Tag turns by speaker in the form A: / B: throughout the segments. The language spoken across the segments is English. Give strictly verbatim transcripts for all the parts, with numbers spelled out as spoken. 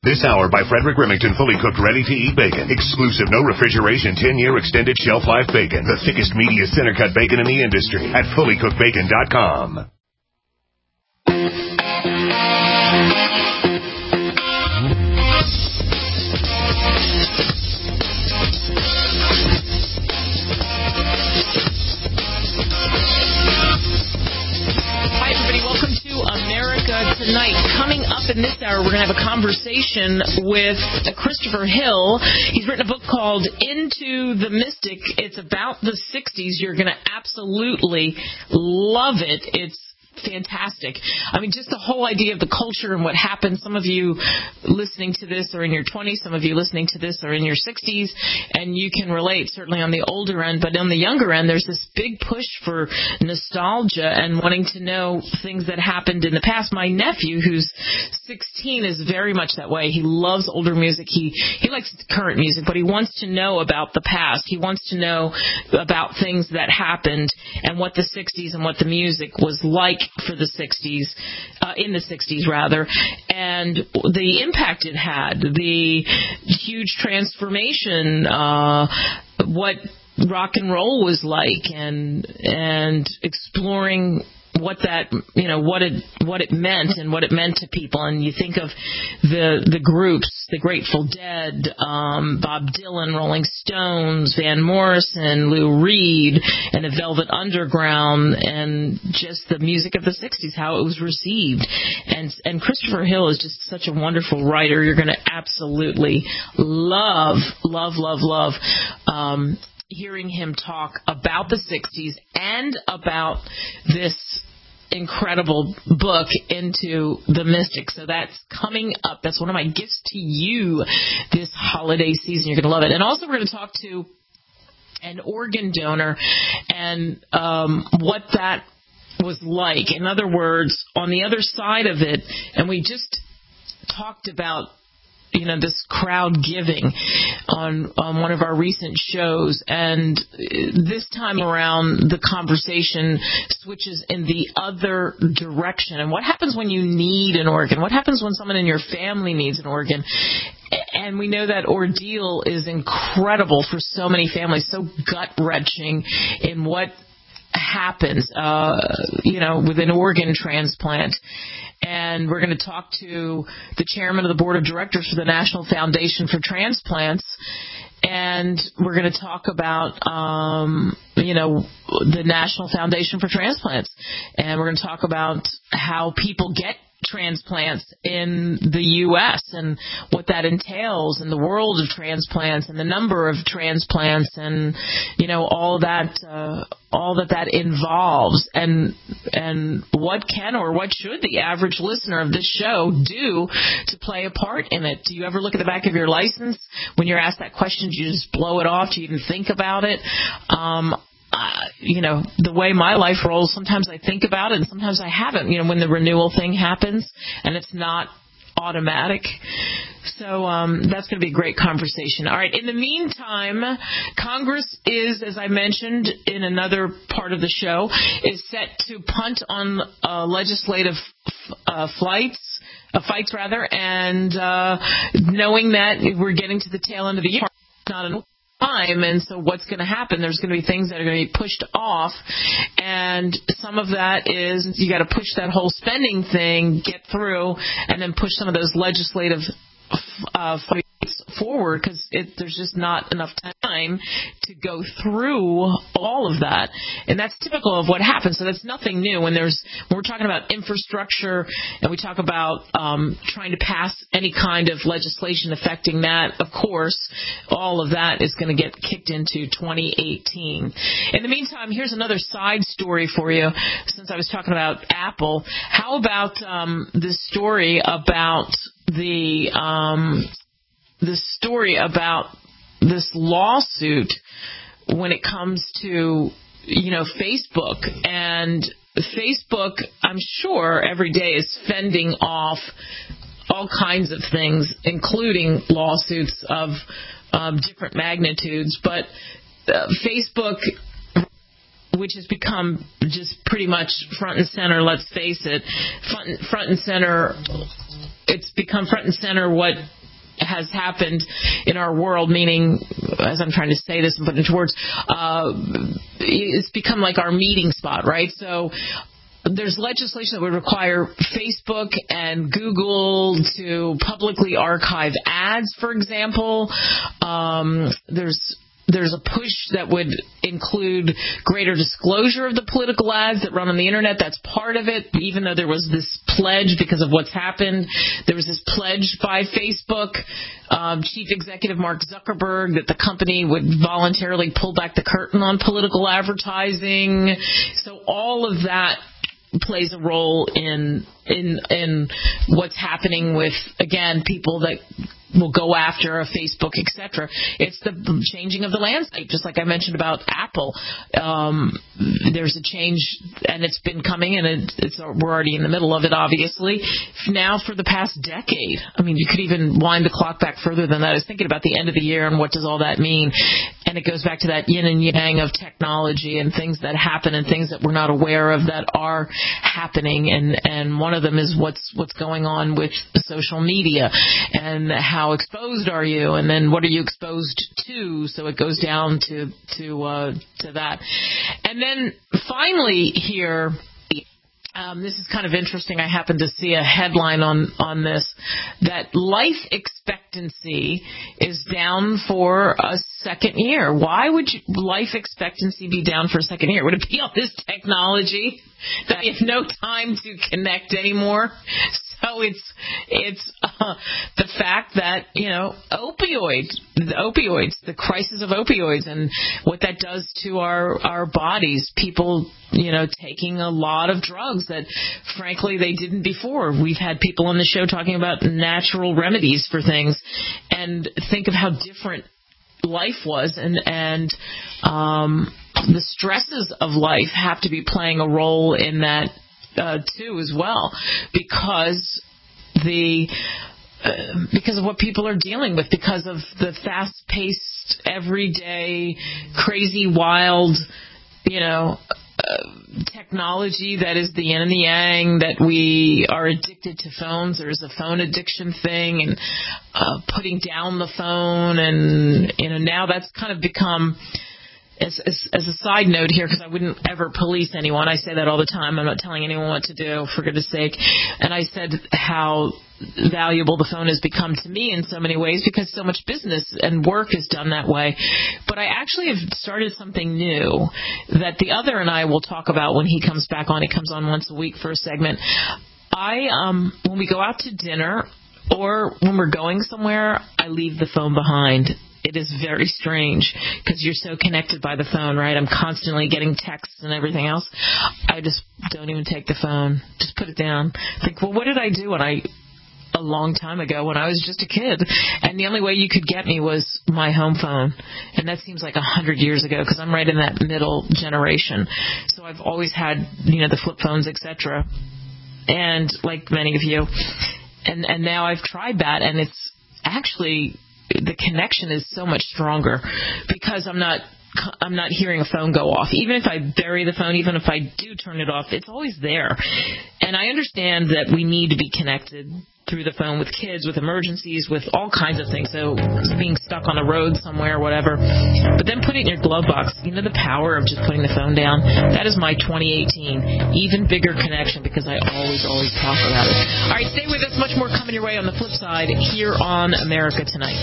A: This hour by Frederick Remington, fully cooked, ready-to-eat bacon. Exclusive, no refrigeration, ten-year extended shelf life bacon. The thickest, meatiest, center-cut bacon in the industry at fully cooked bacon dot com.
B: Tonight, coming up in this hour, we're going to have a conversation with Christopher Hill. He's written a book called Into the Mystic. It's about the sixties. You're going to absolutely love it. It's fantastic. I mean, just the whole idea of the culture and what happened. Some of you listening to this are in your twenties. Some of you listening to this are in your sixties. And you can relate, certainly on the older end. But on the younger end, there's this big push for nostalgia and wanting to know things that happened in the past. My nephew, who's sixteen, is very much that way. He loves older music. He, he likes current music, but he wants to know about the past. He wants to know about things that happened and what the sixties and what the music was like for the sixties, uh, in the sixties rather, and the impact it had, the huge transformation, uh, what rock and roll was like, and and exploring what that, you know, what it what it meant and what it meant to people. And you think of the the groups, the Grateful Dead, um, Bob Dylan, Rolling Stones, Van Morrison, Lou Reed, and the Velvet Underground, and just the music of the sixties, how it was received. And and Christopher Hill is just such a wonderful writer. You're going to absolutely love, love, love, love um, hearing him talk about the sixties and about this incredible book, Into the Mystic. So that's coming up. That's one of my gifts to you this holiday season. You're going to love it. And also we're going to talk to an organ donor and um, what that was like. In other words, on the other side of it, and we just talked about, you know, this crowd giving on on one of our recent shows, and this time around the conversation switches in the other direction. And what happens when you need an organ? What happens when someone in your family needs an organ? And we know that ordeal is incredible for so many families, so gut-wrenching in what happens, uh, you know, with an organ transplant. And we're going to talk to the chairman of the board of directors for the National Foundation for Transplants. And we're going to talk about, um, you know, the National Foundation for Transplants. And we're going to talk about how people get transplants in the U S and what that entails in the world of transplants and the number of transplants and, you know, all that, uh, all that that involves, and and what can or what should the average listener of this show do to play a part in it? Do you ever look at the back of your license when you're asked that question? Do you just blow it off? Do you even think about it? Um, Uh, you know, the way my life rolls, sometimes I think about it and sometimes I haven't, you know, when the renewal thing happens and it's not automatic. So um, that's going to be a great conversation. All right. In the meantime, Congress is, as I mentioned in another part of the show, is set to punt on uh, legislative uh, flights. Uh, fights, rather, and uh, knowing that we're getting to the tail end of the year, it's not enough time, and so what's going to happen? There's going to be things that are going to be pushed off, and some of that is you got to push that whole spending thing, get through, and then push some of those legislative uh, fights forward because there's just not enough time to go through all of that, and that's typical of what happens. So that's nothing new when there's when we're talking about infrastructure and we talk about um, trying to pass any kind of legislation affecting that. Of course, all of that is going to get kicked into twenty eighteen. In the meantime, here's another side story for you. Since I was talking about Apple, how about um, this story about the um, the story about this lawsuit when it comes to, you know, Facebook. And Facebook, I'm sure, every day is fending off all kinds of things, including lawsuits of um, different magnitudes. But uh, Facebook, which has become just pretty much front and center, let's face it, front, front and center, it's become front and center what has happened in our world, meaning, as I'm trying to say this and put it into words, uh, it's become like our meeting spot, right? So there's legislation that would require Facebook and Google to publicly archive ads, for example. Um, there's There's a push that would include greater disclosure of the political ads that run on the internet. That's part of it, even though there was this pledge because of what's happened. There was this pledge by Facebook, um, Chief Executive Mark Zuckerberg, that the company would voluntarily pull back the curtain on political advertising. So all of that plays a role in in in what's happening with, again, people that will go after a Facebook, et cetera. It's the changing of the landscape, just like I mentioned about Apple. Um, there's a change, and it's been coming, and it, it's we're already in the middle of it, obviously. Now for the past decade. I mean, you could even wind the clock back further than that. I was thinking about the end of the year and what does all that mean. And it goes back to that yin and yang of technology and things that happen and things that we're not aware of that are happening. And, and one of them is what's what's going on with social media and how exposed are you, and then what are you exposed to? So it goes down to to uh, to that. And then finally here, um, this is kind of interesting. I happened to see a headline on, on this, that life expectancy is down for a second year. Why would you, life expectancy be down for a second year? Would it be all this technology that we have no time to connect anymore? So it's it's uh, the fact that, you know, opioids, the opioids, the crisis of opioids and what that does to our, our bodies. People, you know, taking a lot of drugs that, frankly, they didn't before. We've had people on the show talking about natural remedies for things, and think of how different life was, and, and um, the stresses of life have to be playing a role in that Uh, too, as well, because the uh, because of what people are dealing with, because of the fast-paced, everyday, crazy, wild, you know, uh, technology that is the yin and the yang, that we are addicted to phones. There's a phone addiction thing, and uh, putting down the phone, and you know, now that's kind of become. As, as, as a side note here, because I wouldn't ever police anyone. I say that all the time. I'm not telling anyone what to do, for goodness sake. And I said how valuable the phone has become to me in so many ways, because so much business and work is done that way. But I actually have started something new that the other and I will talk about when he comes back on. He comes on once a week for a segment. I, um, when we go out to dinner or when we're going somewhere, I leave the phone behind. It is very strange because you're so connected by the phone, right? I'm constantly getting texts and everything else. I just don't even take the phone. Just put it down. Think, well, what did I do when I, a long time ago when I was just a kid? And the only way you could get me was my home phone. And that seems like a hundred years ago, because I'm right in that middle generation. So I've always had, you know, the flip phones, et cetera. And like many of you. And, and now I've tried that, and it's actually, the connection is so much stronger because I'm not I'm not hearing a phone go off. Even if I bury the phone, even if I do turn it off, it's always there. And I understand that we need to be connected through the phone with kids, with emergencies, with all kinds of things. So being stuck on the road somewhere, whatever. But then put it in your glove box. You know the power of just putting the phone down? That is my twenty eighteen even bigger connection, because I always, always talk about it. All right, stay with us. Much more coming your way on the flip side here on America Tonight.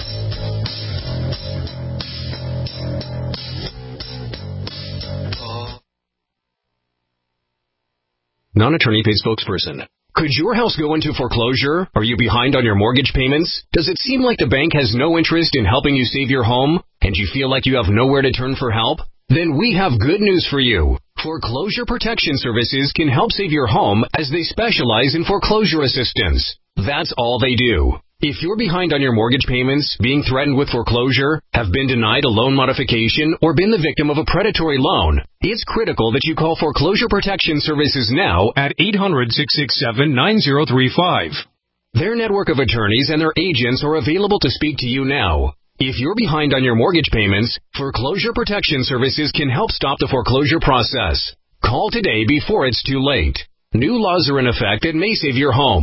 C: Non-attorney paid spokesperson. Could your house go into foreclosure? Are you behind on your mortgage payments? Does it seem like the bank has no interest in helping you save your home, and you feel like you have nowhere to turn for help? Then we have good news for you. Foreclosure Protection Services can help save your home, as they specialize in foreclosure assistance. That's all they do. If you're behind on your mortgage payments, being threatened with foreclosure, have been denied a loan modification, or been the victim of a predatory loan, it's critical that you call Foreclosure Protection Services now at eight hundred, six six seven, nine zero three five. Their network of attorneys and their agents are available to speak to you now. If you're behind on your mortgage payments, Foreclosure Protection Services can help stop the foreclosure process. Call today before it's too late. New laws are in effect that may save your home.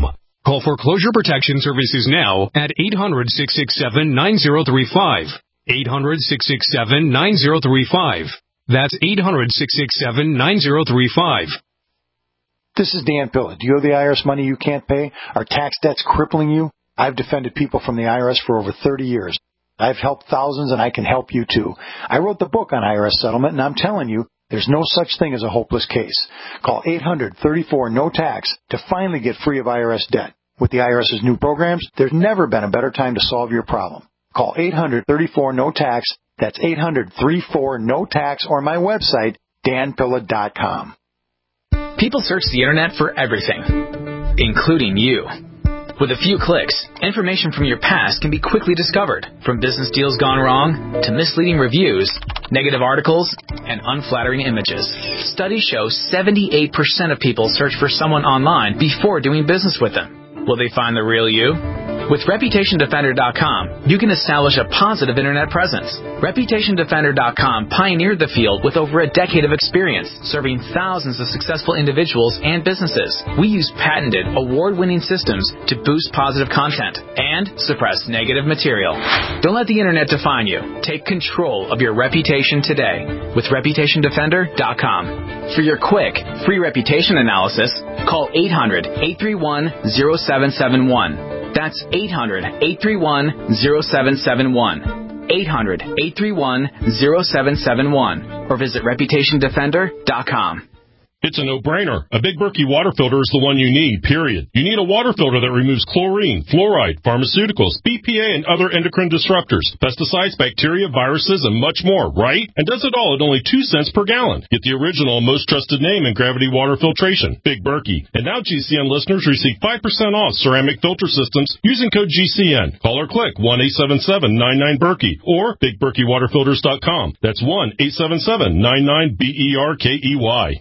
C: Call Foreclosure Protection Services now at eight hundred, six six seven, nine zero three five. eight hundred, six six seven, nine zero three five. That's eight hundred, six six seven, nine zero three five.
D: This is Dan Pilla. Do you owe the I R S money you can't pay? Are tax debts crippling you? I've defended people from the I R S for over thirty years. I've helped thousands, and I can help you, too. I wrote the book on I R S settlement, and I'm telling you, there's no such thing as a hopeless case. Call eight hundred, thirty-four, no tax to finally get free of I R S debt. With the IRS's new programs, there's never been a better time to solve your problem. Call eight hundred, thirty-four, no tax. That's eight hundred, thirty-four, no tax, or my website, dan pilla dot com.
E: People search the internet for everything, including you. With a few clicks, information from your past can be quickly discovered, from business deals gone wrong to misleading reviews, negative articles, and unflattering images. Studies show seventy-eight percent of people search for someone online before doing business with them. Will they find the real you? With Reputation Defender dot com, you can establish a positive internet presence. Reputation Defender dot com pioneered the field with over a decade of experience, serving thousands of successful individuals and businesses. We use patented, award-winning systems to boost positive content and suppress negative material. Don't let the internet define you. Take control of your reputation today with Reputation Defender dot com. For your quick, free reputation analysis, call eight hundred, eight three one, zero seven seven one. That's eight hundred, eight three one, zero seven seven one. eight hundred, eight three one, zero seven seven one. Or visit Reputation Defender dot com.
F: It's a no-brainer. A Big Berkey water filter is the one you need, period. You need a water filter that removes chlorine, fluoride, pharmaceuticals, B P A, and other endocrine disruptors, pesticides, bacteria, viruses, and much more, right? And does it all at only two cents per gallon. Get the original and most trusted name in gravity water filtration, Big Berkey. And now G C N listeners receive five percent off ceramic filter systems using code G C N. Call or click one eight seven seven, nine nine, Berkey or big berkey water filters dot com. That's one eight seven seven, nine nine, B E R K E Y.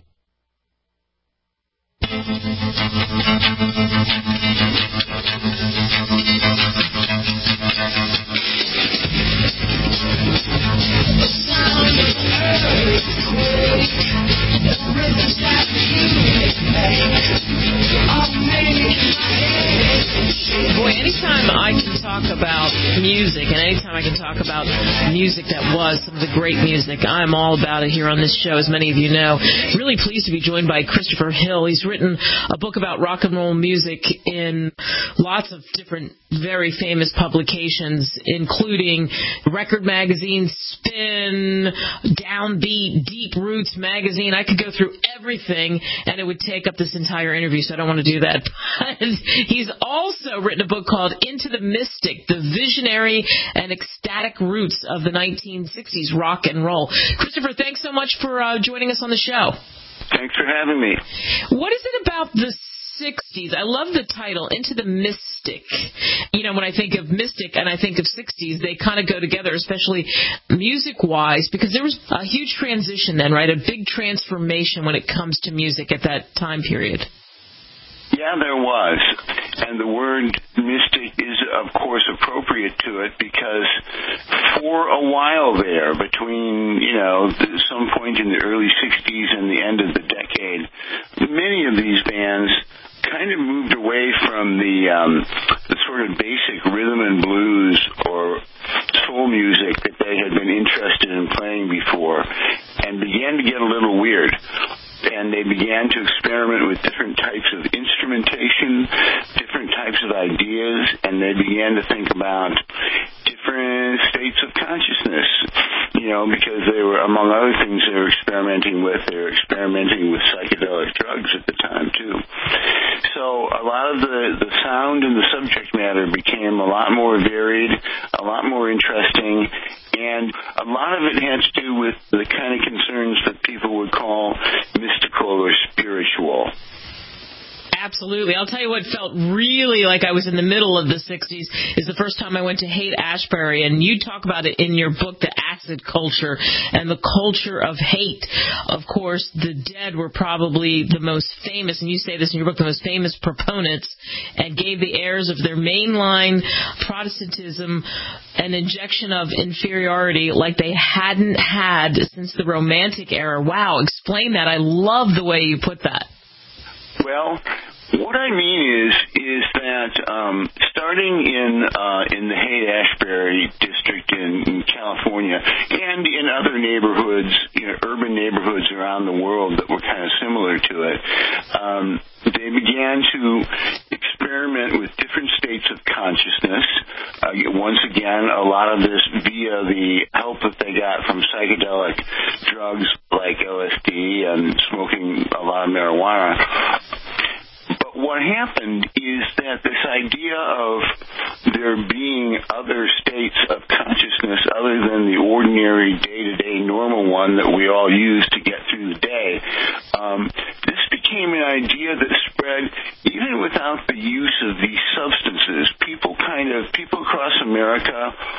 B: Boy, anytime I can talk about music, and anytime I can talk about music that was some of the great music, I'm all about it here on this show, as many of you know. Really pleased to be joined by Christopher Hill. He's written a book about rock and roll music in lots of different very famous publications, including Record Magazine, Spin, Downbeat, Deep Roots Magazine. I could go through everything, and it would take up this entire interview, so I don't want to do that. But he's also written a book called Into the Mystic, the Visionary and Ecstatic Roots of the nineteen sixties Rock and Roll. Christopher, thanks so much for uh, joining us on the show.
G: Thanks for having me.
B: What is it about the sixties? I love the title, Into the Mystic. You know, when I think of mystic and I think of sixties, they kind of go together, especially music-wise, because there was a huge transition then, right? A big transformation when it comes to music at that time period.
G: Yeah, there was. And the word mystic is, of course, appropriate to it because for a while there, between, you know, some point in the early sixties and the end of the decade, many of these bands kind of moved away from the, um, the sort of basic rhythm and blues or soul music that they had been interested in playing before and began to get a little weird. And they began to experiment with different types of instrumentation, different types of ideas, and they began to think about different states of consciousness, you know, because they were, among other things they were experimenting with, they were experimenting with psychedelic drugs at the time, too. So a lot of the, the sound and the subject matter became a lot more varied, a lot more interesting, and a lot of it had to do with the kind of concerns that people would call mystical or spiritual.
B: Absolutely. I'll tell you what felt really like I was in the middle of the sixties is the first time I went to Haight-Ashbury, and you talk about it in your book, The Acid Culture and the Culture of Hate. Of course, the Dead were probably the most famous, and you say this in your book, the most famous proponents, and gave the heirs of their mainline Protestantism an injection of inferiority like they hadn't had since the Romantic era. Wow, explain that. I love the way you put that.
G: Well, what I mean is is that that um, starting in uh, in the Haight-Ashbury district in, in California and in other neighborhoods, you know, urban neighborhoods around the world that were kind of similar to it, um, they began to experiment with different states of consciousness. Uh, once again, a lot of this via the help that they got from psychedelic drugs like L S D and smoking a lot of marijuana. But what happened is that this idea of there being other states of consciousness other than the ordinary day-to-day normal one that we all use to get through the day, um, this became an idea that spread even without the use of these substances. People kind of, people across America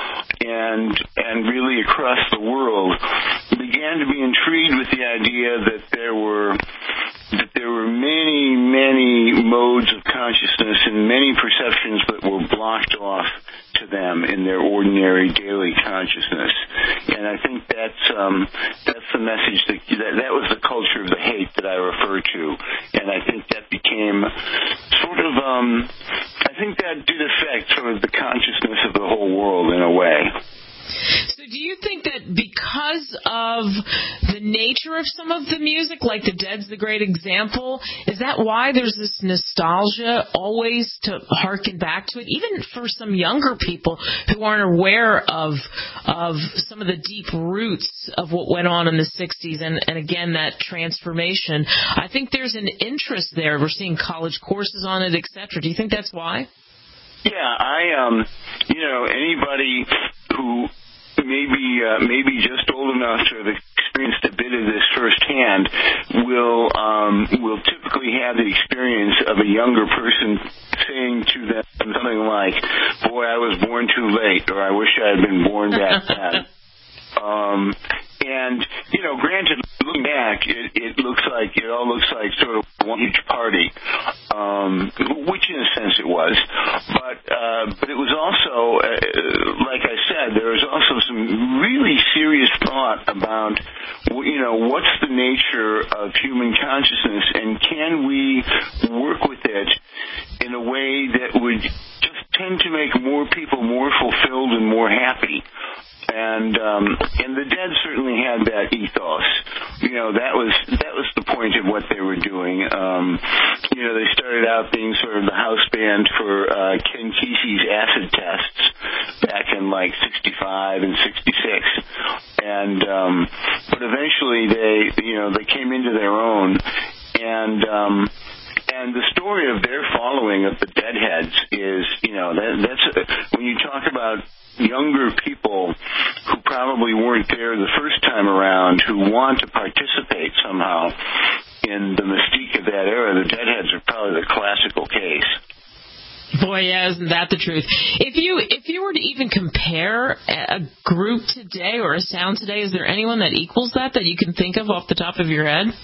G: and and really across the world began to be intrigued with the idea that there were that there were many, many modes of consciousness and many perceptions that were blocked off to them in their ordinary daily consciousness. And I think that's um, that's the message that, that that was the culture of the hate that I refer to. And I think that became sort of um, I think that did affect sort of the consciousness of the whole world in a way.
B: So do you think that because of the nature of some of the music, like The Dead's the great example, is that why there's this nostalgia always to harken back to it, even for some younger people who aren't aware of of some of the deep roots of what went on in the sixties and, and again, that transformation? I think there's an interest there. We're seeing college courses on it, et cetera. Do you think that's why?
G: Yeah, I, um, you know, anybody who maybe uh, maybe just old enough to have experienced a bit of this firsthand will um, will typically have the experience of a younger person saying to them something like, "Boy, I was born too late," or "I wish I had been born back then." um, and you know, granted, looking back, it, it looks like it all looks like sort of one huge party, um, which in a sense it was. But uh, but it was also, uh, like I said, there was also some really serious thought about, you know, what's the nature of human consciousness, and can we work with it in a way that would just tend to make more people more fulfilled and more happy. And um, and the Dead certainly had that ethos. You know, that was that was the point of what they were doing. Um, you know, they started out being sort of the house band for uh, Ken Kesey's acid tests back in like sixty-five and sixty-six, and um, but eventually they, you know, they came into their own, and um, and the story of their following of the Deadheads is, you know, that, that's when you talk about younger people who probably weren't there the first time around who want to participate somehow in the mystique of that era, the Deadheads are probably the classical case.
B: Boy, yeah, isn't that the truth? If you if you were to even compare a group today or a sound today, is there anyone that equals that that you can think of off the top of your head?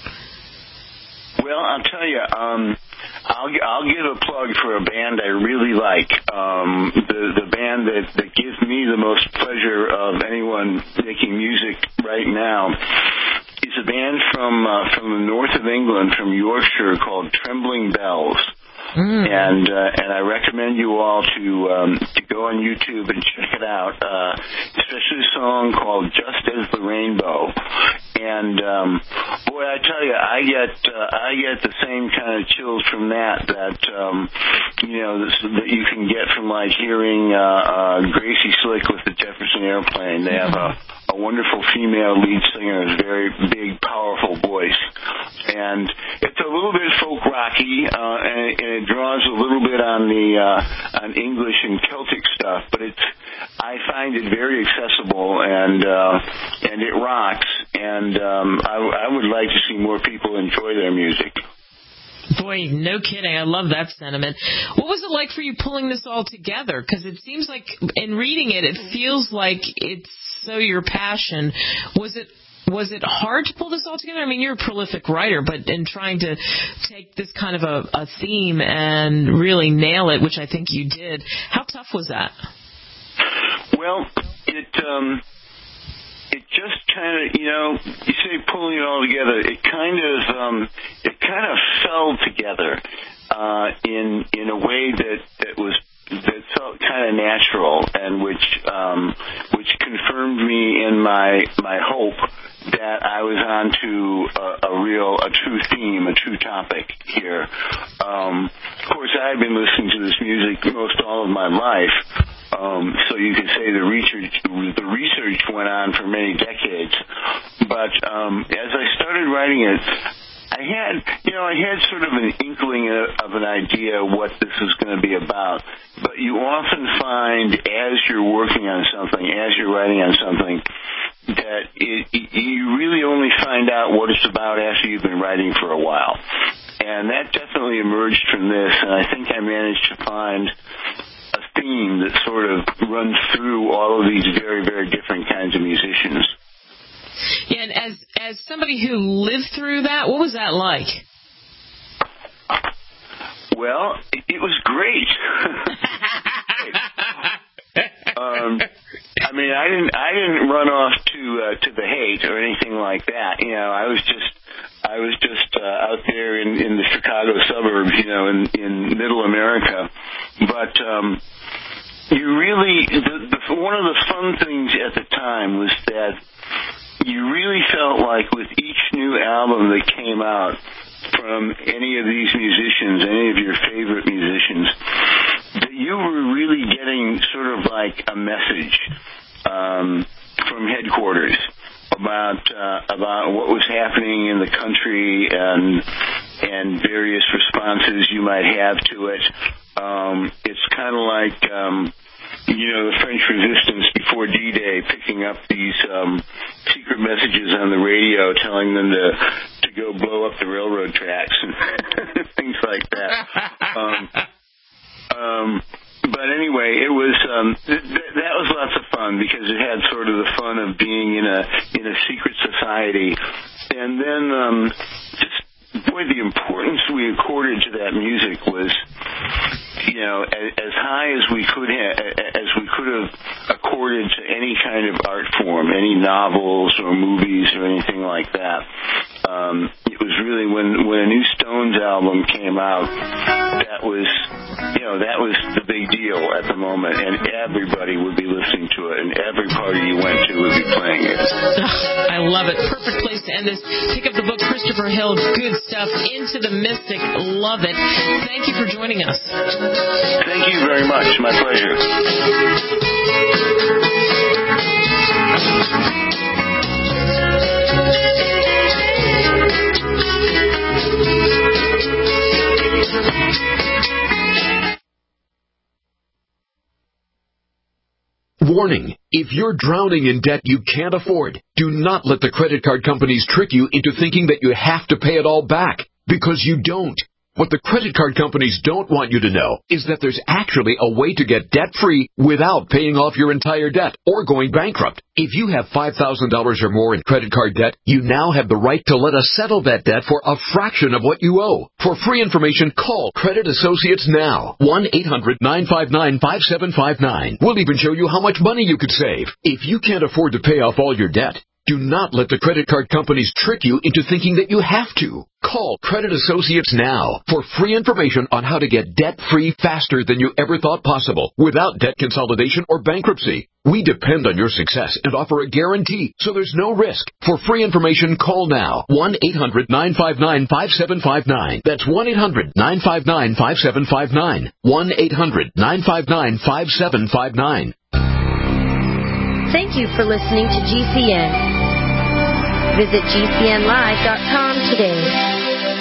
G: Well, I'll tell you, um, I'll I'll give a plug for a band I really like. Um, the the band that, that gives me the most pleasure of anyone making music right now is a band from uh, from the north of England, from Yorkshire, called Trembling Bells. Mm. And uh, and I recommend you all to um, to go on YouTube and check it out, uh, especially a song called "Just as the Rainbow." And um, boy, I tell you, I get uh, I get the same kind of chills from that that um, you know that you can get from like hearing uh, uh, Gracie Slick with the Jefferson Airplane. They have a a wonderful female lead singer, a very big, powerful voice. And it's a little bit folk rocky, uh, and, and it draws a little bit on the uh, on English and Celtic stuff, but it's I find it very accessible, and uh, and it rocks, and um, I, I would like to see more people enjoy their music.
B: Boy, no kidding. I love that sentiment. What was it like for you pulling this all together? Because it seems like, in reading it, it feels like it's so your passion. Was it was it hard to pull this all together? I mean, you're a prolific writer, but in trying to take this kind of a, a theme and really nail it, which I think you did, how tough was that?
G: Well, it... Um It just kind of, you know, you say pulling it all together, it kind of, um, it kind of fell together. uh, in in a way that, that was that felt kind of natural, and which um, which confirmed me in my my hope that I was onto a, a real, a true theme, a true topic here. Um, of course, I had been listening to this music most all of my life, um, so you could say the research the research went on for many decades. But um, as I started writing it, I had, you know, I had sort of an inkling of an idea what this was going to be about. But you often find, as you're working on something, as you're writing on something, that it, you really only find out what it's about after you've been writing for a while. And that definitely emerged from this, and I think I managed to find a theme that sort of runs through all of these very, very different kinds of musicians.
B: Yeah, and as as somebody who lived through that, what was that like?
G: Well, it was great. um, I mean, I didn't I didn't run off to uh, to the hate or anything like that. You know, I was just I was just uh, out there in, in the Chicago suburbs, you know, in, in Middle America. But um, you really the, the, one of the fun things at the time was that you really felt like with each new album that came out from any of these musicians, any of your favorite musicians, that you were really getting sort of like a message um, from headquarters about uh, about what was happening in the country and and various responses you might have to it. Um, it's kind of like um, you know, the French resistance before D-Day, picking up these um, secret messages on the radio telling them to to go blow up the railroad tracks and things like that. Um, um, but anyway, it was um, th- th- that was lots of fun because it had sort of the fun of being in a in a secret society, and then um, just boy, the importance we accorded to that music was, you know, as, as high as we could ha- as we could have accorded to any kind of art form, any novels or movies or anything like that. Um, it was really when when a new Stones album came out, that was, you know, that was the big deal at the moment, and everybody would be listening to it, and every party you went to would be playing it.
B: I love it. Perfect place to end this. Pick up the book, Christopher Hill. Good stuff. Into the Mystic. Love it. Thank you for joining us.
G: Thank you very much. My pleasure.
H: Warning, if you're drowning in debt you can't afford, do not let the credit card companies trick you into thinking that you have to pay it all back, because you don't. What the credit card companies don't want you to know is that there's actually a way to get debt-free without paying off your entire debt or going bankrupt. If you have five thousand dollars or more in credit card debt, you now have the right to let us settle that debt for a fraction of what you owe. For free information, call Credit Associates now. one eight hundred nine five nine five seven five nine. We'll even show you how much money you could save. If you can't afford to pay off all your debt, do not let the credit card companies trick you into thinking that you have to. Call Credit Associates now for free information on how to get debt-free faster than you ever thought possible without debt consolidation or bankruptcy. We depend on your success and offer a guarantee, so there's no risk. For free information, call now. one eight hundred nine five nine five seven five nine. That's one eight hundred nine five nine five seven five nine. one eight hundred nine five nine five seven five nine.
I: Thank you for listening to G C N. Visit G C N live dot com today.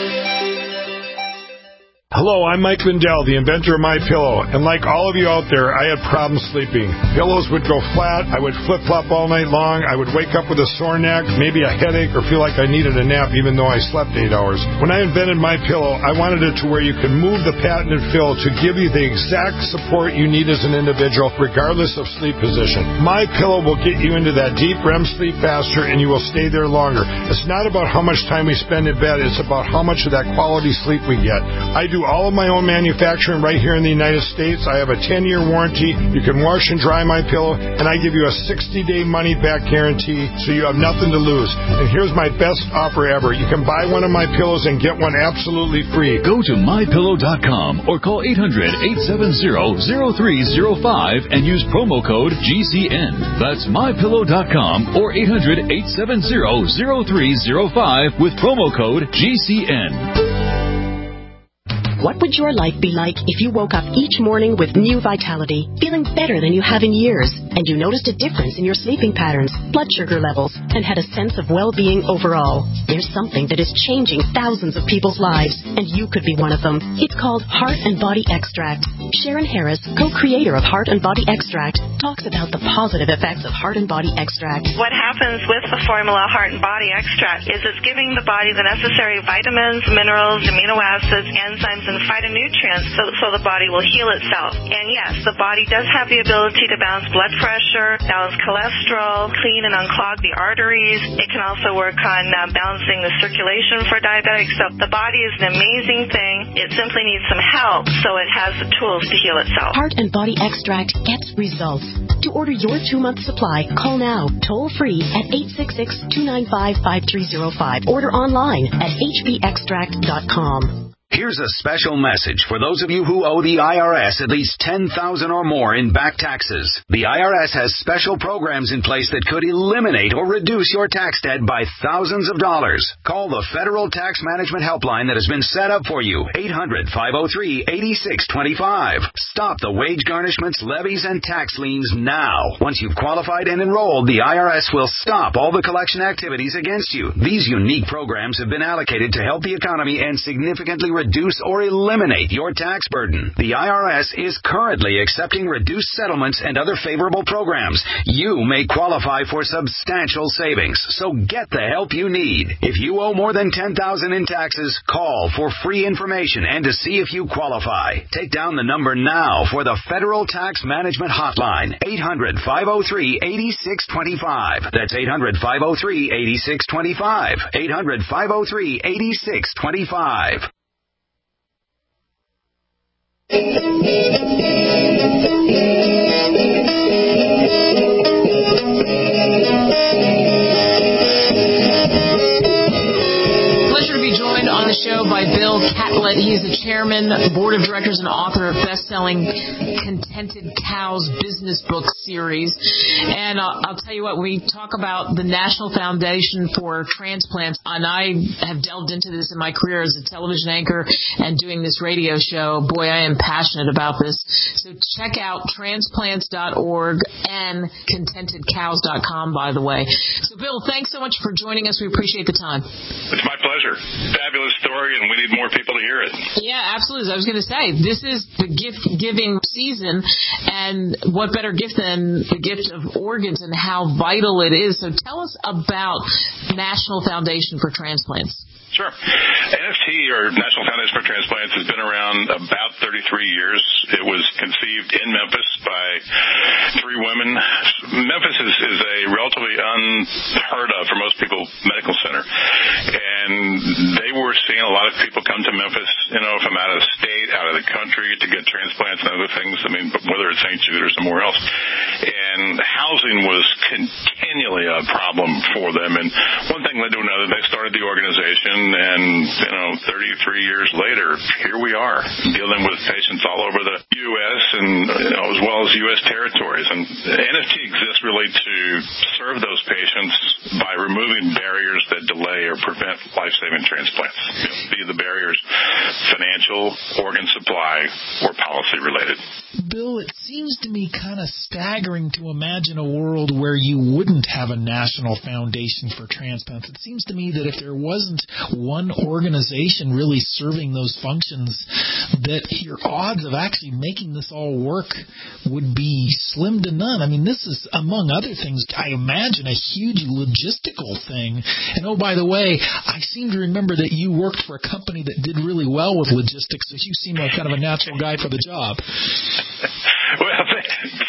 J: Hello, I'm Mike Lindell, the inventor of MyPillow, and like all of you out there, I had problems sleeping. Pillows would go flat, I would flip-flop all night long, I would wake up with a sore neck, maybe a headache, or feel like I needed a nap even though I slept eight hours. When I invented MyPillow, I wanted it to where you could move the patented fill to give you the exact support you need as an individual, regardless of sleep position. MyPillow will get you into that deep R E M sleep faster, and you will stay there longer. It's not about how much time we spend in bed, it's about how much of that quality sleep we get. I do do all of my own manufacturing right here in the United States. I have a ten-year warranty. You can wash and dry my pillow, and I give you a sixty-day money-back guarantee, so you have nothing to lose. And here's my best offer ever. You can buy one of my pillows and get one absolutely free.
K: Go to my pillow dot com or call eight hundred, eight seven zero, zero three zero five and use promo code G C N. That's my pillow dot com or eight hundred, eight seven zero, zero three zero five with promo code G C N.
L: What would your life be like if you woke up each morning with new vitality, feeling better than you have in years, and you noticed a difference in your sleeping patterns, blood sugar levels, and had a sense of well-being overall? There's something that is changing thousands of people's lives, and you could be one of them. It's called Heart and Body Extract. Sharon Harris, co-creator of Heart and Body Extract, talks about the positive effects of Heart and Body Extract.
M: What happens with the formula Heart and Body Extract is it's giving the body the necessary vitamins, minerals, amino acids, enzymes, and phytonutrients so, so the body will heal itself. And yes, the body does have the ability to balance blood pressure, balance cholesterol, clean and unclog the arteries. It can also work on uh, balancing the circulation for diabetics. So the body is an amazing thing. It simply needs some help so it has the tools to heal itself.
L: Heart and Body Extract gets results. To order your two-month supply, call now, toll-free at eight six six, two nine five, five three zero five. Order online at h b extract dot com.
N: Here's a special message for those of you who owe the I R S at least ten thousand dollars or more in back taxes. The I R S has special programs in place that could eliminate or reduce your tax debt by thousands of dollars. Call the Federal Tax Management Helpline that has been set up for you, eight hundred, five oh three, eight six two five. Stop the wage garnishments, levies, and tax liens now. Once you've qualified and enrolled, the I R S will stop all the collection activities against you. These unique programs have been allocated to help the economy and significantly reduce or eliminate your tax burden. The I R S is currently accepting reduced settlements and other favorable programs. You may qualify for substantial savings, so get the help you need. If you owe more than ten thousand dollars in taxes, call for free information and to see if you qualify. Take down the number now for the Federal Tax Management Hotline, eight hundred, five oh three, eight six two five. That's eight hundred, five oh three, eight six two five. eight hundred, five oh three, eight six two five.
B: Pleasure to be joined on the show by Bill Catlett. He's the chairman, board of directors, and author of best-selling Contented Cows business book series. And I'll, I'll tell you what, we talk about the National Foundation for Transplants, and I have delved into this in my career as a television anchor and doing this radio show. Boy, I am passionate about this. So check out transplants dot org and contented cows dot com, by the way. So, Bill, thanks so much for joining us. We appreciate the time.
O: It's my pleasure. Fabulous story, and we need more people to hear it.
B: Yeah, absolutely. I was going to say, this is the gift-giving season, and what better gift than the gift of organs and how vital it is. So tell us about National Foundation for Transplants.
O: Sure. N F T, or National Foundation for Transplants, has been around about thirty-three years. It was conceived in Memphis by three women. Memphis is, is a relatively unheard of, for most people, medical center. And they were seeing a lot of people come to Memphis, you know, from out of state, out of the country to get transplants and other things. I mean, whether it's Saint Jude or somewhere else. And housing was continually a problem for them. And one thing led to another. They started the organization. And, you know, thirty-three years later, here we are, dealing with patients all over the U S and, you know, as well as U S territories. And N F T exists really to serve those patients by removing barriers that delay or prevent life-saving transplants, you know, be the barriers financial, organ supply, or policy-related.
P: Bill, it seems to me kind of staggering to imagine a world where you wouldn't have a national foundation for transplants. It seems to me that if there wasn't one organization really serving those functions, that your odds of actually making this all work would be slim to none. I mean, this is, among other things, I imagine a huge logistical thing. And oh, by the way, I seem to remember that you worked for a company that did really well with logistics, so you seem like kind of a natural guy for the job.
O: Well,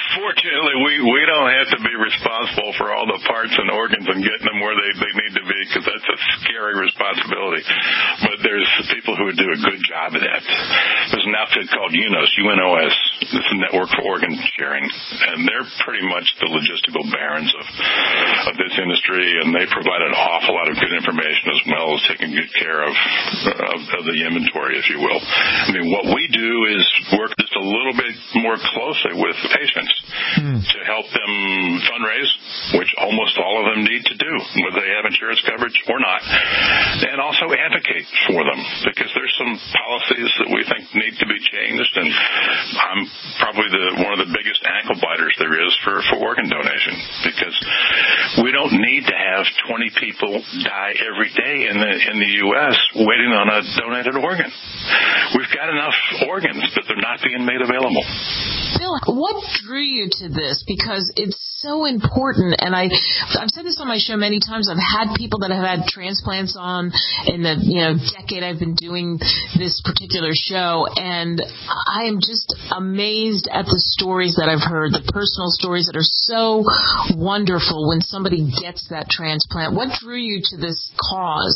O: Fortunately, we, we don't have to be responsible for all the parts and organs and getting them where they, they need to be, because that's a scary responsibility. But there's people who would do a good job of that. There's an outfit called U N O S, U N O S. It's a network for organ sharing, and they're pretty much the logistical barons of, of this industry, and they provide an awful lot of good information as well as taking good care of, of, of the inventory, if you will. I mean, what we do is work just a little bit more closely with the patients hmm. to help them fundraise, which almost all of them need to do, whether they have insurance coverage or not, and also advocate for them, because there's some policies that we think need to be changed, and I'm probably the one of the biggest ankle biters there is for, for organ donation, because we don't need to have twenty people die every day in the in the U S waiting on a donated organ. We've got enough organs, but they're not being made available.
B: Bill, what drew you to this? Because it's so important, and I, I've said this on my show many times. I've had people that have had transplants on in the you know decade I've been doing this particular show, and I am just amazed at the stories that I've heard, the personal stories that are so wonderful when somebody gets that transplant. What drew you to this cause?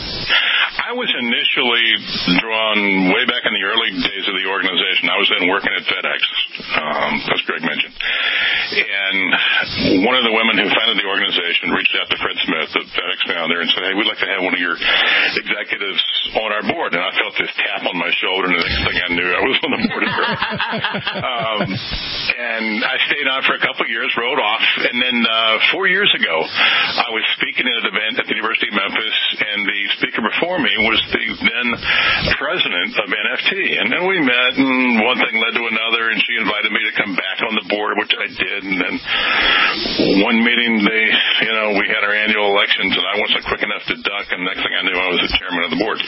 O: I was initially drawn way back in the early days of the organization. I was then working at FedEx, um, as Greg mentioned. And one of the women who founded the organization reached out to Fred Smith, the FedEx founder, and said, hey, we'd like to have one of your executives on our board. And I felt this tap on my shoulder, and the next thing I knew, I was on the board of directors. um, and I stayed on for a couple of years, rode off, and then uh, four years ago, I was speaking at an event at the University of Memphis, and the speaker before me was the then president of N F T. And then we met, and one thing led to another, and she invited me to come back on the board, which I did. And then one meeting, they, you know, we had our annual elections, and I wasn't quick enough to duck, and next thing I knew, I was the chairman of the board.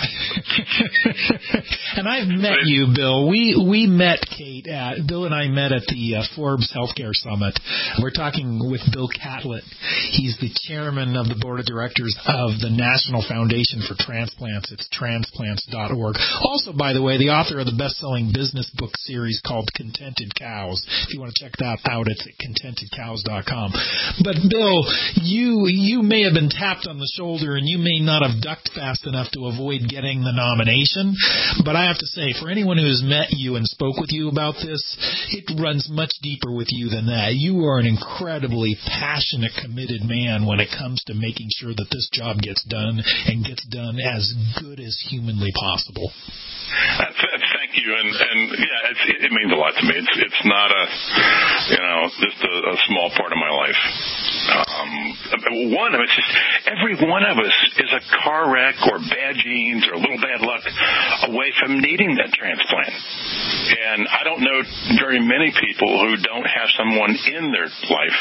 P: And I've met you, Bill. We we met, Kate. At, Bill and I met at the uh, Forbes Healthcare Summit. We're talking with Bill Catlett. He's the chairman of the board of directors of the National Foundation for Transplants. It's transplants dot org. Also, by the way, the author of the best-selling business book series called Contented Cows. If you want to check that out, it's at contented cows dot com. But, Bill, you you may have been tapped on the shoulder, and you may not have ducked fast enough to avoid getting the nomination. But I have to say, for anyone who has met you and spoke with you about this, it runs much deeper with you than that. You are an incredibly passionate, committed man when it comes to making sure that this job gets done and gets done as good as humanly possible.
O: Uh, thank you, and and yeah, it's, it, it means a lot to me. It's it's not a, you know, just a, a small part of my life. Um, one of it's just every one of us is a car wreck or bad genes or a little bad luck away from needing that transplant. And I don't know very many people who don't have someone in their life,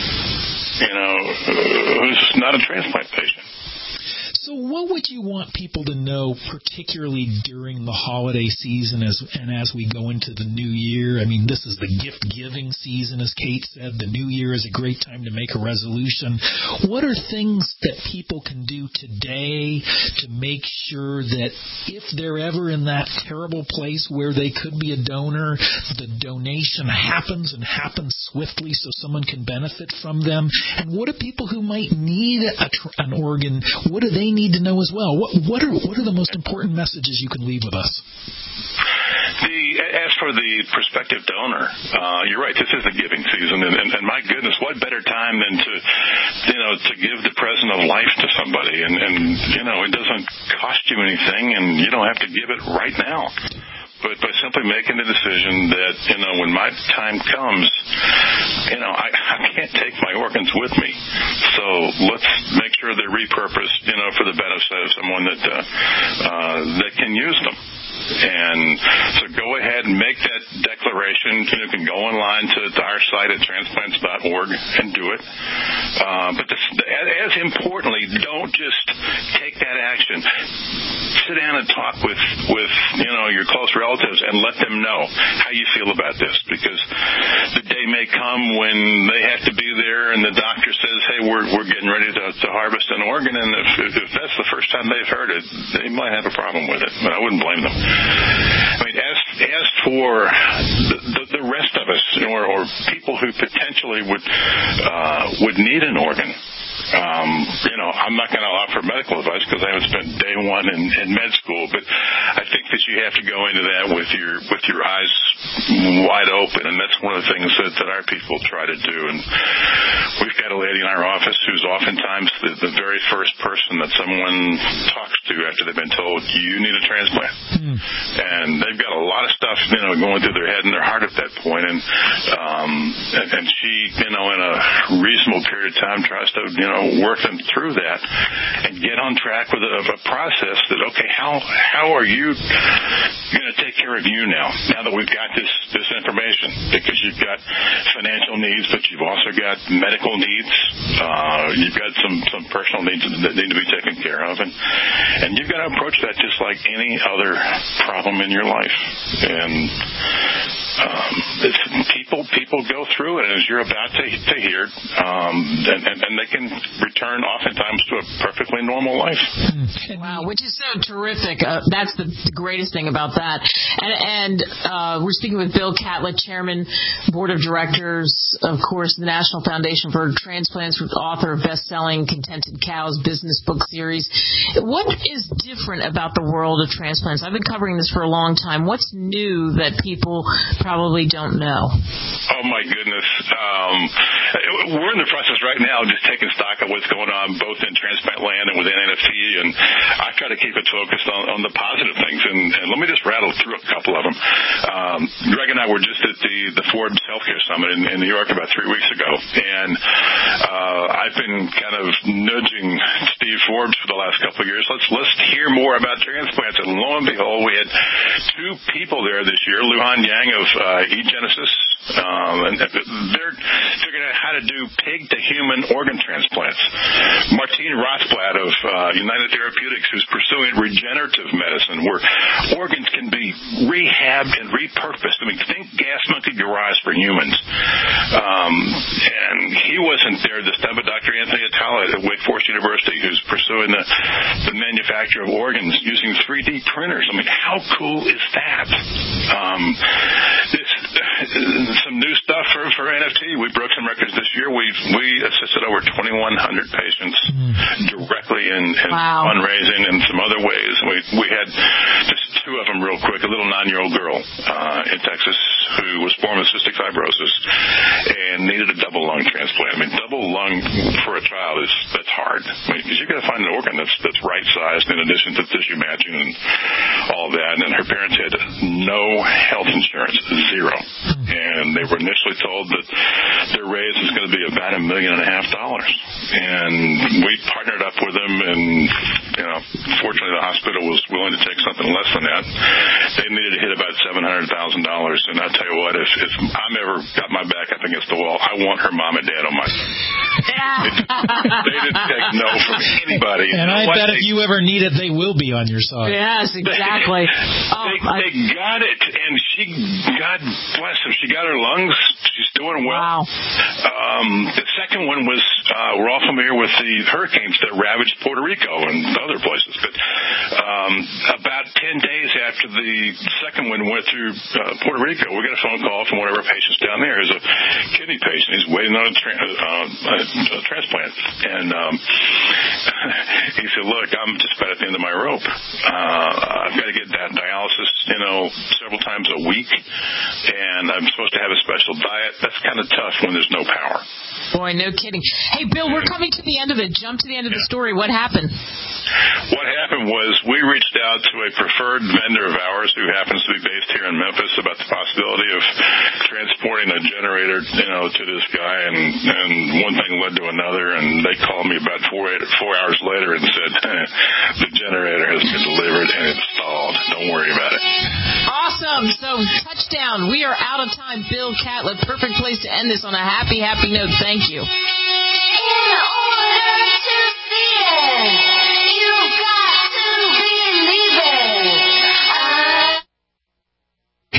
O: you know, who's not a transplant patient.
P: So what would you want people to know, particularly during the holiday season as and as we go into the new year? I mean, this is the gift-giving season, as Kate said. The new year is a great time to make a resolution. What are things that people can do today to make sure that if they're ever in that terrible place where they could be a donor, the donation happens and happens swiftly so someone can benefit from them? And what are people who might need a, an organ, what do they need to know as well? What, what are what are the most important messages you can leave with us?
O: The, as for the prospective donor, uh, you're right. This is the giving season, and, and, and my goodness, what better time than to, you know, to give the present of life to somebody, and, and you know, it doesn't cost you anything, and you don't have to give it right now. But by simply making the decision that, you know, when my time comes, you know, I, I can't take my organs with me. So let's make sure they're repurposed, you know, for the benefit of someone that uh, uh, that can use them. And so go ahead and make that declaration. You can go online to, to our site at transplants dot org and do it. Uh, but this, as importantly, don't just take that action. Sit down and talk with, with you know, your close relatives and let them know how you feel about this, because the day may come when they have to be there and the doctor says, hey, we're we're getting ready to, to harvest an organ, and if, if that's the first time they've heard it, they might have a problem with it. But I wouldn't blame them. I mean, as as for the, the, the rest of us, or, or people who potentially would uh, would need an organ, um, you know, I'm not going to offer medical advice because I haven't spent day one in, in med school, but I think that you have to go into that with your with your eyes wide open, and that's one of the things that, that our people try to do. And we've got a lady in our office who's oftentimes the, the very first person that someone talks to after they've been told, you need a transplant. Mm. And they've got a lot of stuff, you know, going through their head and their heart at that point. And, um, and, and she, you know, in a reasonable period of time tries to, you know, work them through that and get on track with a, a process that, okay, how, how are you going to take care of you now, now that we've got this, this information? Because you've got financial needs, but you've also got medical needs. Uh, you've got some, some personal needs that need to be taken care of. And, and you've got to approach that just like any other problem in your life. And um, it's, people people go through it, and as you're about to, to hear, um, and, and, and they can return oftentimes to a perfectly normal life.
B: Wow, which is so terrific. Uh, that's the, the greatest thing about that. And, and uh, we're speaking with Bill Catlett, Chairman, Board of Directors, of course, the National Foundation for Transplants, author of best-selling Contented Cows business book series. What is different about the world of transplants? I've been covering this for a long time. What's new that people probably don't know?
O: Oh, my goodness. Um, we're in the process right now of just taking stock of what's going on both in transplant land and within N F T, and I try to keep it focused on, on the positive things. And, and let me just rattle through a couple of them. Um, Greg and I were just at the, the Forbes Healthcare Summit in, in New York about three weeks ago, and uh, I've been kind of nudging Steve Forbes for the last couple of years. Let's let's hear more about transplants. And lo and behold, we had two people there this year, Luhan Yang of uh, eGenesis. Um, and they're figuring out how to do pig-to-human organ transplants. Martine Rothblatt of uh, United Therapeutics, who's pursuing regenerative medicine, where organs can be rehabbed and repurposed. I mean, think Gas Monkey Garage for humans. Um, and he wasn't there this time, but Doctor Anthony Atala at Wake Forest University, who's pursuing the, the manufacture of organs using three D printers. I mean, how cool is that? Um, this, some new stuff for, for N F T. We broke some records this year. We've we assisted over twenty-one hundred patients mm. directly in, in wow. fundraising and some other ways. We we had just two of them real quick. A little nine-year-old girl uh, in Texas who was born with cystic fibrosis and needed a double lung transplant. I mean, double lung for a child is that's hard. I mean, because you got to find an organ that's that's right sized in addition to tissue matching and all of that. And her parents had no health insurance, zero. And they were initially told that their raise is going to be about a million and a half dollars. And we partnered up with them, and, you know, fortunately the hospital was willing to take something less than that. They needed to hit about seven hundred thousand dollars. And I'll tell you what, if, if I'm ever got my back up against the wall, I want her mom and dad on my side. They didn't take no from anybody.
P: And I bet they, if you ever need it, they will be on your side.
B: Yes, exactly.
O: They, oh, they, they got it, and she, God bless her, she got her lungs. She's doing well. Wow. Um, the second one was, uh, we're all familiar with the hurricanes that ravaged Puerto Rico and other places, but um, about ten days after the second one went through uh, Puerto Rico, we got a phone call from one of our patients down there. He's a kidney patient. He's waiting on a, tra- uh, a, a transplant. And um, he said, look, I'm just about at the end of my rope. Uh, I've got to get that dialysis, you know, several times a week, and I'm supposed to have a special diet. That's kind of tough when there's no power.
B: Boy, no kidding. Hey, Bill, we're coming to the end of it. Jump to the end of the story. What happened?
O: What happened was we reached out to a preferred vendor of ours who happens to be based here in Memphis about the possibility of transporting a generator, you know, to this guy, and, and one thing led to another, and they called me about four, eight, four hours later and said, eh, the generator has been delivered and installed. Don't worry about it.
B: Awesome. So, touchdown. We are out of time. Bill Catlett, perfect place to end this on a happy, happy note. Thank you. In order to see it, you've got to believe it. Uh...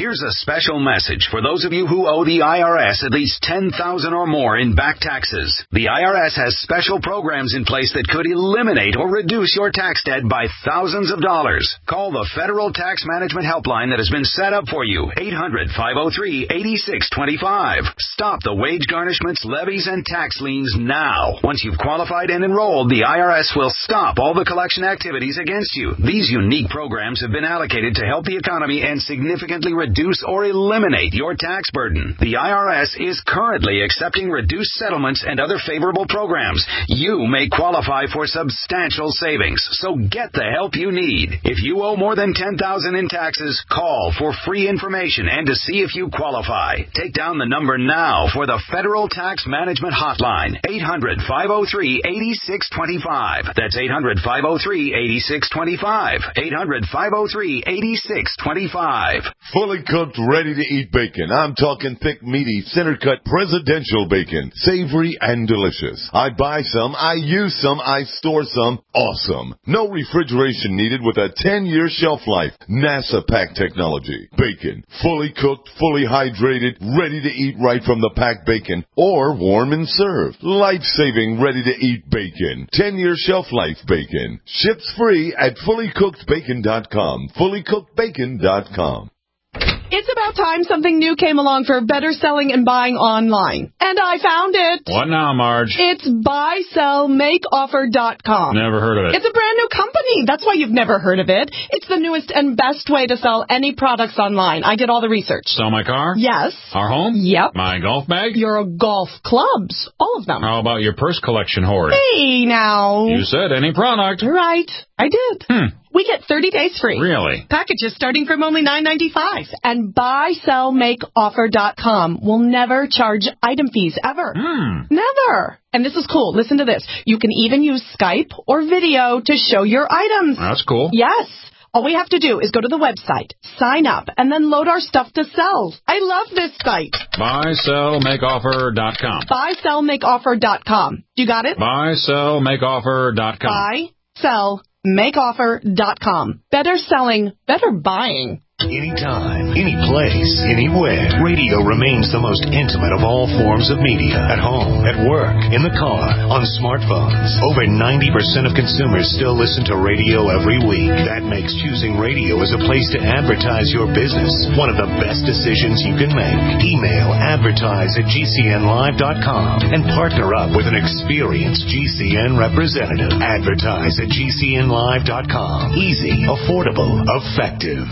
N: Here's a special message for those of you who owe the I R S at least ten thousand dollars or more in back taxes. The I R S has special programs in place that could eliminate or reduce your tax debt by thousands of dollars. Call the Federal Tax Management Helpline that has been set up for you, eight hundred, five oh three, eight six two five. Stop the wage garnishments, levies, and tax liens now. Once you've qualified and enrolled, the I R S will stop all the collection activities against you. These unique programs have been allocated to help the economy and significantly reduce or eliminate your tax burden. The I R S is currently accepting reduced settlements and other favorable programs. You may qualify for substantial savings, so get the help you need. If you owe more than ten thousand dollars in taxes, call for free information and to see if you qualify. Take down the number now for the Federal Tax Management Hotline, eight hundred, five oh three, eight six two five. That's eight hundred, five oh three, eight six two five. eight hundred, five oh three, eight six two five.
Q: Fully cooked, ready-to-eat bacon. I'm talking thick, meaty, center-cut presidential bacon. Savory and delicious. I buy some, I use some, I store some. Awesome. No refrigeration needed with a ten-year shelf life. NASA pack technology. Bacon. Fully cooked, fully hydrated, ready to eat right from the packed bacon. Or warm and served. Life-saving, ready-to-eat bacon. ten-year shelf life bacon. Ships free at fully cooked bacon dot com. fully cooked bacon dot com.
R: It's about time something new came along for better selling and buying online. And I found it.
S: What now, Marge?
R: It's buy sell make offer dot com.
S: Never heard of it.
R: It's a brand new company. That's why you've never heard of it. It's the newest and best way to sell any products online. I did all the research.
S: Sell my car?
R: Yes.
S: Our home?
R: Yep.
S: My golf bag?
R: Your golf clubs. All of them.
S: How about your purse collection hoard?
R: Hey, now.
S: You said any product.
R: Right. I did.
S: Hmm.
R: We get thirty days free.
S: Really?
R: Packages starting from only nine ninety-five. And buy sell make offer dot com will never charge item fees ever.
S: Hmm.
R: Never. And this is cool. Listen to this. You can even use Skype or video to show your items.
S: That's cool.
R: Yes. All we have to do is go to the website, sign up, and then load our stuff to sell. I love this site.
S: buy sell make offer dot com.
R: buy sell make offer dot com. You got it?
S: buy sell make offer dot com.
R: buy sell make offer dot com. Better selling, better buying.
A: Anytime, any place, anywhere. Radio remains the most intimate of all forms of media. At home, at work, in the car, on smartphones. Over ninety percent of consumers still listen to radio every week. That makes choosing radio as a place to advertise your business one of the best decisions you can make. Email advertise at G C N live dot com and partner up with an experienced G C N representative. Advertise at G C N live dot com. Easy, affordable, effective.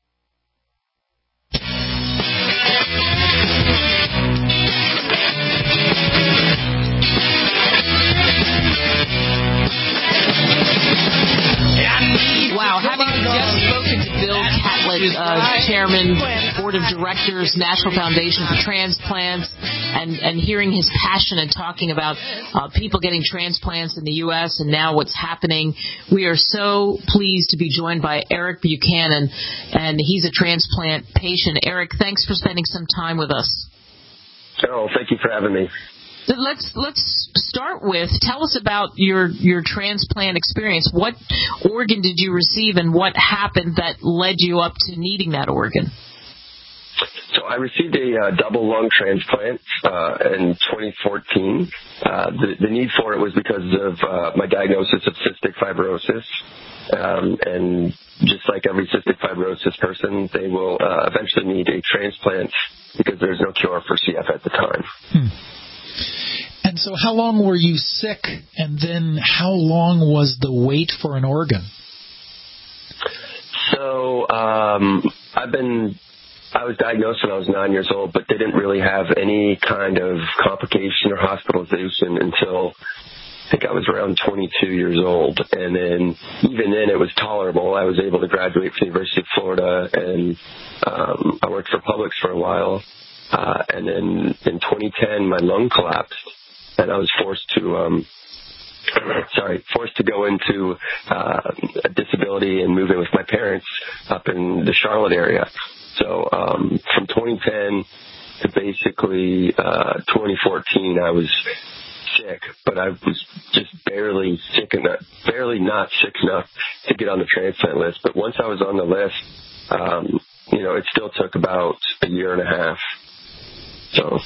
B: Wow, having just spoken to Bill Catlett, uh, Chairman, Board of Directors, National Foundation for Transplants, and, and hearing his passion and talking about uh, people getting transplants in the U S and now what's happening, we are so pleased to be joined by Eric Buchanan, and he's a transplant patient. Eric, thanks for spending some time with us.
T: Oh, thank you for having me.
B: Let's let's start with, tell us about your your transplant experience. What organ did you receive, and what happened that led you up to needing that organ?
T: So I received a uh, double lung transplant uh, in twenty fourteen. Uh, the, the need for it was because of uh, my diagnosis of cystic fibrosis. Um, and just like every cystic fibrosis person, they will uh, eventually need a transplant because there's no cure for C F at the time.
P: Hmm. And so how long were you sick, and then how long was the wait for an organ?
T: So um, I've been, I was diagnosed when I was nine years old, but didn't really have any kind of complication or hospitalization until I think I was around twenty-two years old. And then even then it was tolerable. I was able to graduate from the University of Florida, and um, I worked for Publix for a while. Uh, and then in twenty ten, my lung collapsed, and I was forced to, um, sorry, forced to go into uh, a disability and move in with my parents up in the Charlotte area. So um, from twenty ten to basically uh, twenty fourteen, I was sick, but I was just barely sick enough, barely not sick enough to get on the transplant list. But once I was on the list, um, you you know, it still took about a year and a half. So.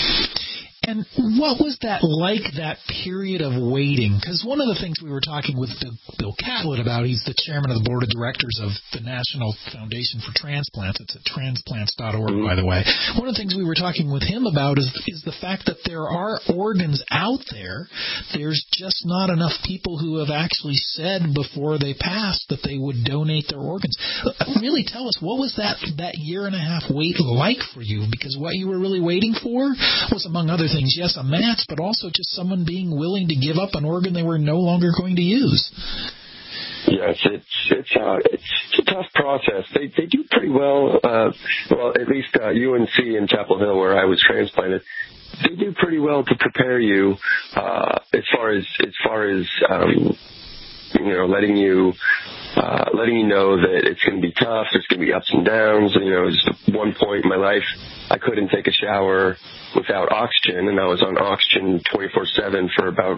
P: And what was that like, that period of waiting? Because one of the things we were talking with Bill Catlett about, he's the chairman of the board of directors of the National Foundation for Transplants. It's at transplants dot org, mm-hmm. by the way. One of the things we were talking with him about is, is the fact that there are organs out there. There's just not enough people who have actually said before they passed that they would donate their organs. Really tell us, what was that, that year and a half wait like for you? Because what you were really waiting for was, among other things, things, yes, a match, but also just someone being willing to give up an organ they were no longer going to use.
T: Yes, it's it's uh, it's a tough process. They they do pretty well. Uh, well, at least uh, U N C in Chapel Hill, where I was transplanted, they do pretty well to prepare you uh, as far as as far as um, you know, letting you. Uh, letting you know that it's going to be tough, there's going to be ups and downs. You know, at one point in my life, I couldn't take a shower without oxygen, and I was on oxygen twenty-four seven for about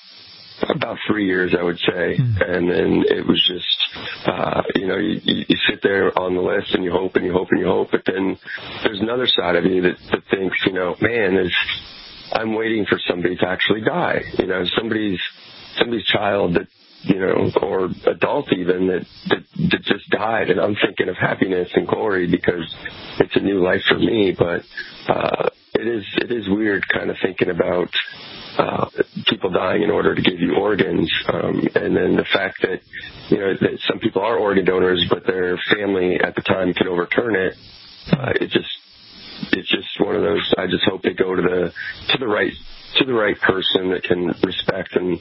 T: about three years, I would say. Mm. And then it was just, uh, you know, you, you sit there on the list and you hope and you hope and you hope, but then there's another side of you that, that thinks, you know, man, there's, I'm waiting for somebody to actually die. You know, somebody's somebody's child that, you know, or adult even that, that that just died, and I'm thinking of happiness and glory because it's a new life for me. But uh, it is it is weird kind of thinking about uh, people dying in order to give you organs, um, and then the fact that, you know, that some people are organ donors, but their family at the time can overturn it. Uh, it just it's just one of those. I just hope they go to the to the right to the right person that can respect and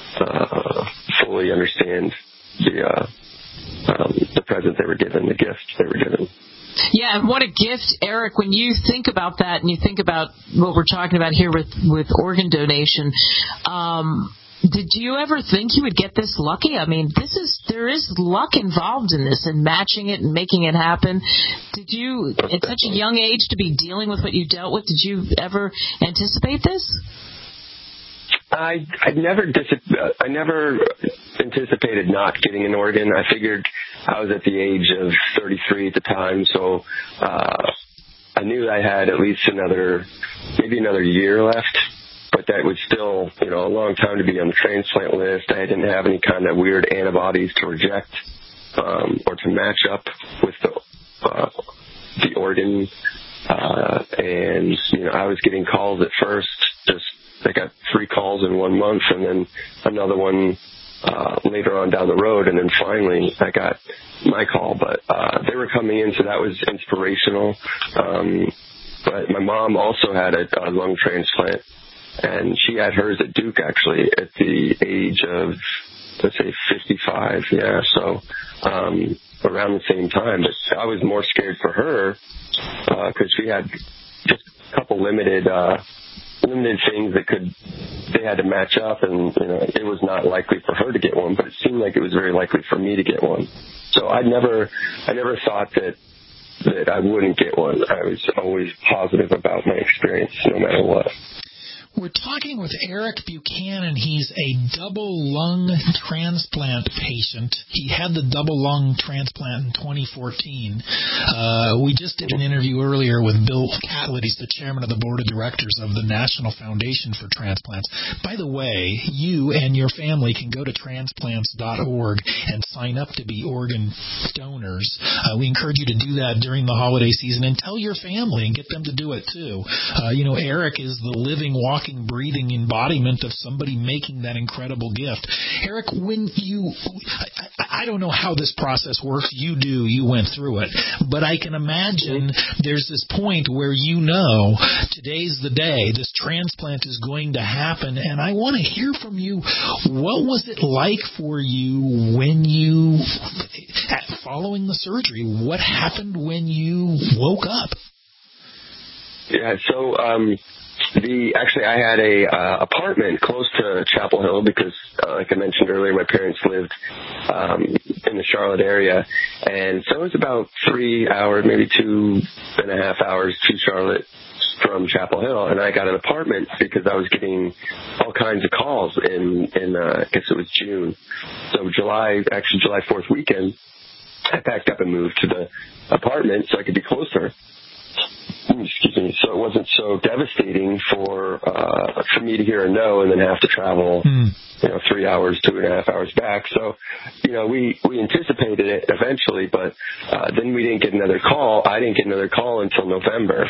T: Uh, fully understand the uh, um, the present they were given, the gift they were given.
B: Yeah, and what a gift, Eric, when you think about that and you think about what we're talking about here with, with organ donation, um, did you ever think you would get this lucky? I mean, this is there is luck involved in this and matching it and making it happen. Did you, at such a young age, to be dealing with what you dealt with, did you ever anticipate this?
T: I I never dis- I never anticipated not getting an organ. I figured I was at the age of thirty-three at the time, so uh, I knew I had at least another, maybe another year left. But that was still, you know, a long time to be on the transplant list. I didn't have any kind of weird antibodies to reject um, or to match up with the uh, the organ. Uh, and you know, I was getting calls at first. Just I got three calls in one month, and then another one uh, later on down the road, and then finally I got my call. But uh, they were coming in, so that was inspirational. Um, but my mom also had a, a lung transplant, and she had hers at Duke actually at the age of, let's say, fifty-five. Yeah, so um, around the same time. But I was more scared for her because uh, she had just a couple limited. Uh, limited things that could, they had to match up, and, you know, it was not likely for her to get one, but it seemed like it was very likely for me to get one. So I never, I never thought that, that I wouldn't get one. I was always positive about my experience, no matter what.
P: We're talking with Eric Buchanan. He's a double lung transplant patient. He had the double lung transplant in twenty fourteen. Uh, we just did an interview earlier with Bill Catlett. He's the chairman of the board of directors of the National Foundation for Transplants. By the way, you and your family can go to transplants dot org and sign up to be organ donors. Uh, we encourage you to do that during the holiday season, and tell your family and get them to do it too. Uh, you know, Eric is the living, walking, breathing embodiment of somebody making that incredible gift. Eric, when you, I, I don't know how this process works. You do. You went through it. But I can imagine there's this point where you know today's the day. This transplant is going to happen. And I want to hear from you. What was it like for you when you, following the surgery, what happened when you woke up?
T: Yeah, so, um, The actually, I had a uh, apartment close to Chapel Hill because, uh, like I mentioned earlier, my parents lived um, in the Charlotte area, and so it was about three hours, maybe two and a half hours to Charlotte from Chapel Hill, and I got an apartment because I was getting all kinds of calls in in uh, I guess it was June, so July, actually July fourth weekend. I packed up and moved to the apartment so I could be closer. Excuse me. So it wasn't so devastating for uh, for me to hear a no and then have to travel, mm. you know, three hours, two and a half hours back. So, you know, we, we anticipated it eventually, but uh, then we didn't get another call. I didn't get another call until November.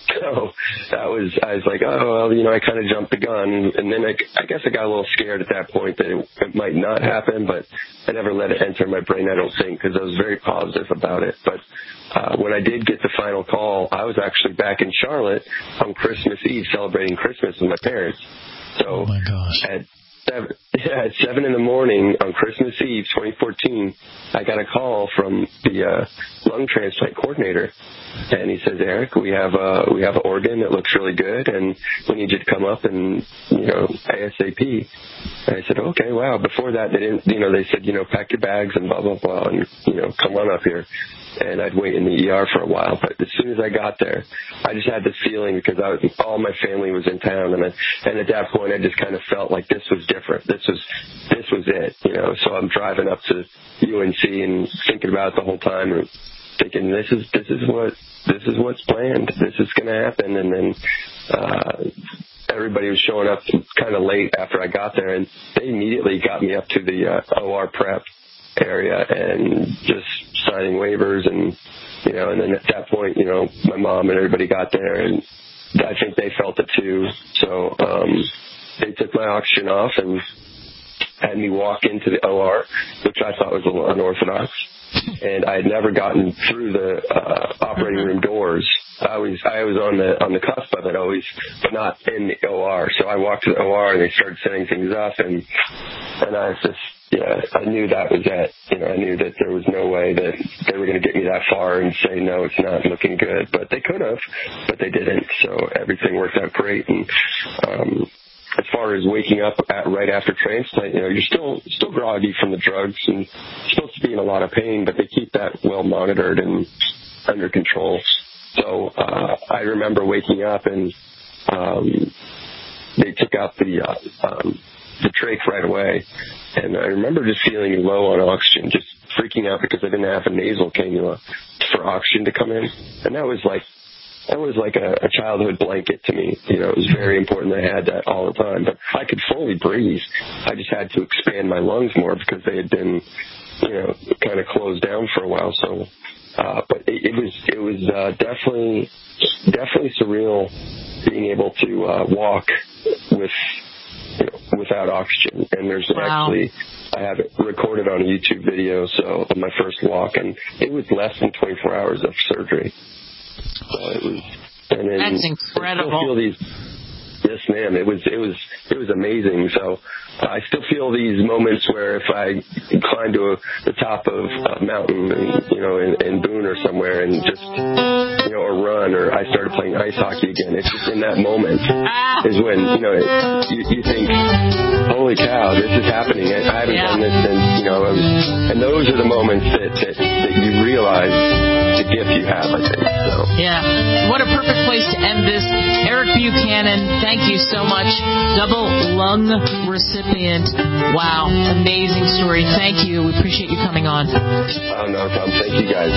T: So that was, I was like, oh, well, you know, I kind of jumped the gun. And then I, I guess I got a little scared at that point that it, it might not happen, but I never let it enter my brain, I don't think, because I was very positive about it. But uh, when I did get the final call, I was actually back in Charlotte on Christmas Eve celebrating Christmas with my parents. So
P: oh my gosh.
T: At seven, yeah, at seven in the morning on Christmas Eve, twenty fourteen, I got a call from the uh, lung transplant coordinator. And he says, Eric, we have a, we have an organ that looks really good, and we need you to come up and, you know, ASAP. And I said, okay, wow. Before that, they didn't, you know, they said, you know, pack your bags and blah, blah, blah, and, you know, come on up here. And I'd wait in the E R for a while. But as soon as I got there, I just had this feeling because I was, all my family was in town. And, I, and at that point, I just kind of felt like this was different. This was, this was it, you know. So I'm driving up to U N C and thinking about it the whole time and thinking this is, this is what, this is what's planned. This is going to happen. And then, uh, everybody was showing up kind of late after I got there, and they immediately got me up to the uh, O R prep area and just signing waivers, and you know, and then at that point, you know, my mom and everybody got there, and I think they felt it too. So um, they took my oxygen off and had me walk into the O R, which I thought was a little unorthodox. And I had never gotten through the uh, operating room doors. I was I was on the on the cusp of it always, but not in the O R. So I walked to the O R and they started setting things up, and and I was just yeah I knew that was it. You know, I knew that there was no way that they were going to get me that far and say no, it's not looking good. But they could have, but they didn't. So everything worked out great. And um, as far as waking up at, right after transplant, you know, you're still still groggy from the drugs and supposed to be in a lot of pain, but they keep that well monitored and under control. So uh, I remember waking up and um, they took out the uh, um, the trach right away, and I remember just feeling low on oxygen, just freaking out because I didn't have a nasal cannula for oxygen to come in, and that was like. That was like a, a childhood blanket to me. You know, it was very important that I had that all the time. But I could fully breathe. I just had to expand my lungs more because they had been, you know, kind of closed down for a while. So, uh, but it, it was it was uh, definitely definitely surreal being able to uh, walk with you know, without oxygen. And there's wow. actually. I have it recorded on a YouTube video. So of my first walk, and it was less than twenty-four hours of surgery. So it was, and then
B: that's incredible.
T: I still feel these, yes, ma'am. It was, it was, it was amazing. So uh, I still feel these moments where if I climb to a, the top of a mountain, and, you know, in, in Boone or somewhere, and just, you know, or run, or I started playing ice hockey again. It's just in that moment is when you know you, you think, holy cow, this is happening. I, I haven't yeah. done this since, you know, I was, and those are the moments that that, that you realize the gift you have, I think. So.
B: Yeah. What a perfect place to end this. Eric Buchanan, thank you so much. Double lung recipient. Wow. Amazing story. Thank you. We appreciate you coming on.
T: Oh, no problem. Thank you, guys.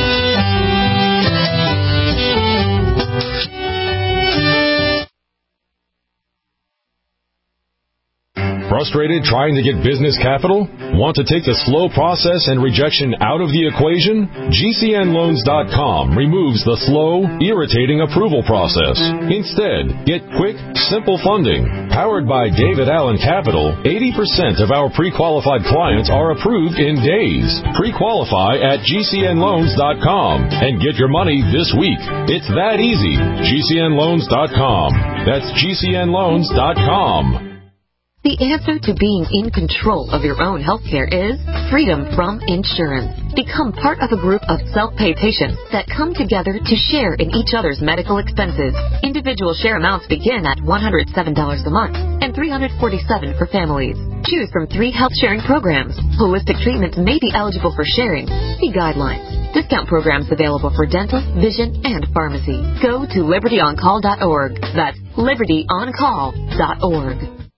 U: Frustrated trying to get business capital? Want to take the slow process and rejection out of the equation? G C N loans dot com removes the slow, irritating approval process. Instead, get quick, simple funding. Powered by David Allen Capital, eighty percent of our pre-qualified clients are approved in days. Pre-qualify at G C N loans dot com and get your money this week. It's that easy. G C N loans dot com. That's G C N loans dot com.
V: The answer to being in control of your own healthcare is freedom from insurance. Become part of a group of self-pay patients that come together to share in each other's medical expenses. Individual share amounts begin at one hundred seven dollars a month and three hundred forty-seven dollars for families. Choose from three health sharing programs. Holistic treatments may be eligible for sharing. See guidelines. Discount programs available for dental, vision, and pharmacy. Go to liberty on call dot org. That's liberty on call dot org.